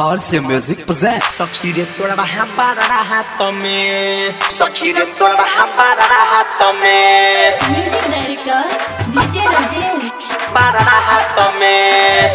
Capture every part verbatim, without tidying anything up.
R C Music presents सखी रे तोड़ा रहा बारा हाथ में सखी रे तोड़ा रहा बारा हाथ में म्यूजिक डायरेक्टर डीजे राजेश बारा हाथ में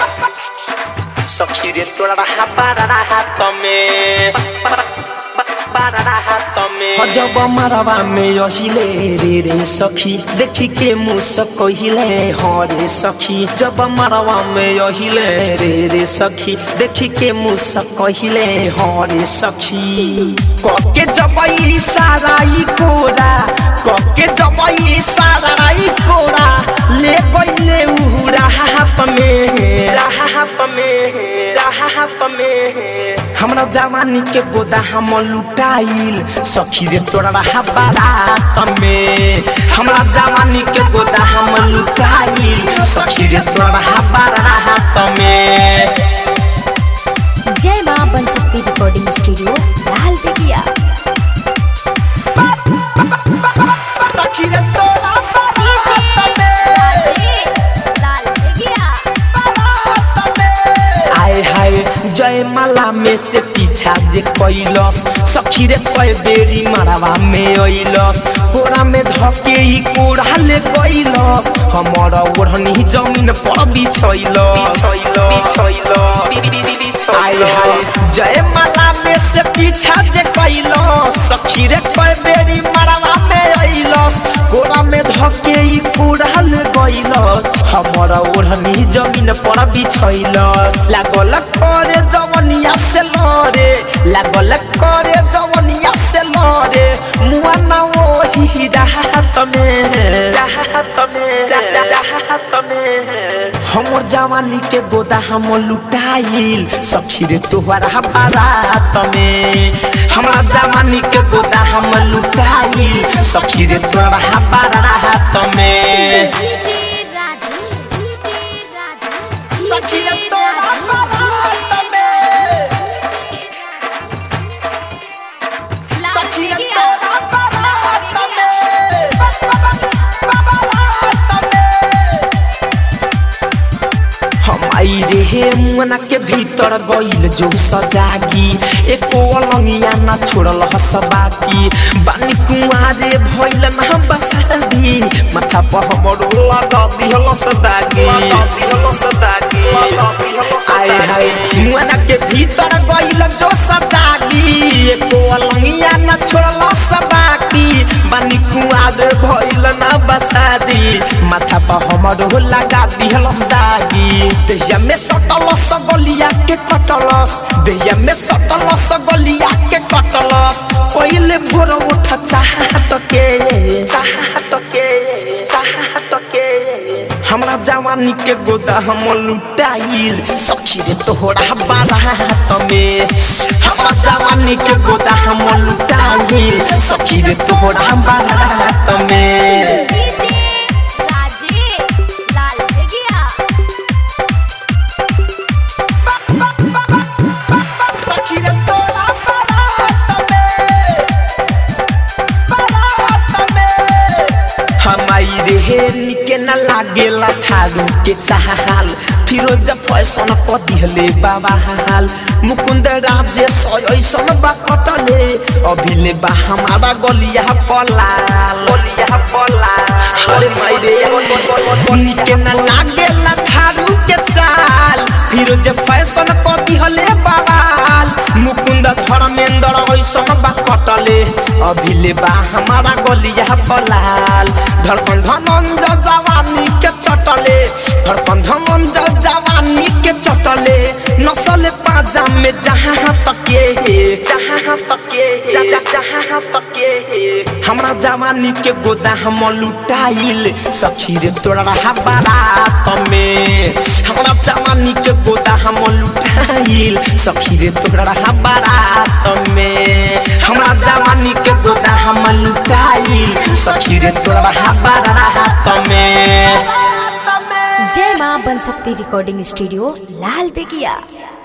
सखी रे तोड़ा रहा बारा हाथ में बारा हाथ में जब मरवा में यहिले रे रे सखी देखी के मुसक कहिले हरे सखी जब मरवा में यहिले रे रे सखी देखी के मुसक कहिले हरे सखी कके जबई साराई कोरा कके जबई साराई कोरा ले गइले उहुरा हाथ में राहत में राहत में हमरा जवानी के गोदा हम लुटाइल सखी रे तोरा रहा बारात में हमरा जवानी के गोदा हम लुटाइल सखी रे तोरा रहा बारात में। जय मां बन सकती रिकॉर्डिंग स्टूडियो लाल बेगिया सखी रे तोरा जय माला में से पीछा जे कैलस सखी रे कई बेरी मरवा में अइलस कोरा में धके ई कोरा ले कैलस हमर ओढ़नी जमीन पर बिछैलस आय हाय जय माला में से पीछा जे कैलस सखी रे कई बेरी मरवा में अइलस कोरा में धके ई कोरा ले कैलस हमर ओढ़नी जमीन पर बिछैलस लागल करे जवनिया से लरे लागल करे जवनिया से लरे मुआ ना ओही राहत में राहत में राहत में हमर जवानी के गोदा हम लुटाइल सखी रे तोहरा बारात में हमरा जवानी के गोदा हम लुटाइल सखी रे तोहरा बारात में सखी रे तोहरा बारात में सखी रे तोहरा बारात में बारात में हम आई रे मुना के भीतर गइल जो सजागी एको अलंगिया ना छोड़ल हसबाकी बानी कुआरे भइल ना बसादी माथा पर हमर लगा दिहल सदागी लगा दिहल सदागी आय हाय मुना के भीतर गइल जो सजागी एको अलंगिया ना छोड़ल हसबाकी बानी कुआरे भइल ना बसादी माथा पर हमर लगा दिहल सदागी देहिया में सटल सगलिया के कटलस देहिया में सटल सगलिया के कटलस कोइले भोर उठ चाहत के चाहत के चाहत के हमरा जवानी के गोदा हम लुटाइल सखी रे तोहरा बारात में हमरा जवानी के गोदा हम लुटाइल सखी रे तोहरा बारात में। निके न लागेला थारू के चाहाल फिरोज फैशन क दिहले बाबा हाल मुकुंद राजे सयसन बा कटले अभिले बा हमारा गलिया पलाल गलिया पलाल अरे माई रे निके न लागेला थारू के चाल फिरोज फैशन क दिहले बाबा मुकुंद धर्मेंद्र ऐसन बा कटले अभिले बा हमारा गलिया पलाल धड़कन धनंज जवानी के चटले धड़कन धनंज जवानी के चटले नसल पाजा में जहां तके जहां तके जहां तके हमरा जवानी के गोदा हम लुटाइल सखी रे तोरा रहा बारात में हमरा जवानी के गोदा हम लुटाइल सखी रे तोरा रहा बारात में हमरा जवानी के गोदा हम लुटाइल सखी रे तोरा रहा बारात में। जय मां बन सकती रिकॉर्डिंग स्टूडियो लाल बेगिया।